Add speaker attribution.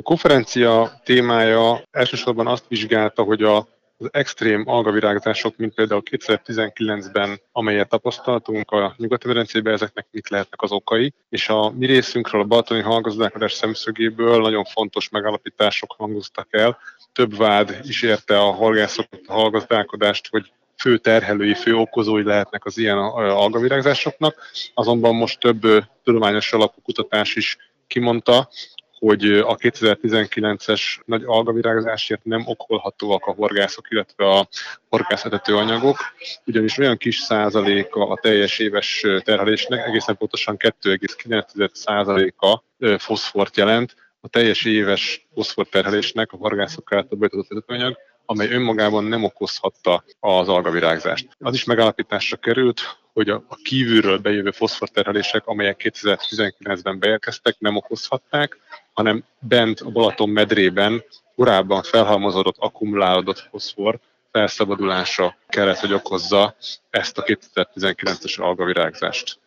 Speaker 1: A konferencia témája elsősorban azt vizsgálta, hogy az extrém algavirágzások, mint például 2019-ben, amelyet tapasztaltunk a Nyugati-medencében, ezeknek mit lehetnek az okai, és a mi részünkről, a balatoni hallgazdálkodás szemszögéből nagyon fontos megállapítások hangoztak el. Több vád is érte a horgászokat, a hallgazdálkodást, hogy fő terhelői, fő okozói lehetnek az ilyen algavirágzásoknak, azonban most több tudományos alapú kutatás is kimondta, hogy a 2019-es nagy algavirágzásért nem okolhatóak a horgászok, illetve a horgászetető anyagok, ugyanis olyan kis százaléka a teljes éves terhelésnek, egészen pontosan 2,9%-a foszfort jelent, a teljes éves foszforterhelésnek a horgászok által bejutott vezetőanyag, amely önmagában nem okozhatta az algavirágzást. Az is megállapításra került, hogy a kívülről bejövő foszforterhelések, amelyek 2019-ben beérkeztek, nem okozhatták, hanem bent a Balaton medrében korábban felhalmozódott, akkumulálódott foszfor felszabadulása kellett, hogy okozza ezt a 2019-es algavirágzást.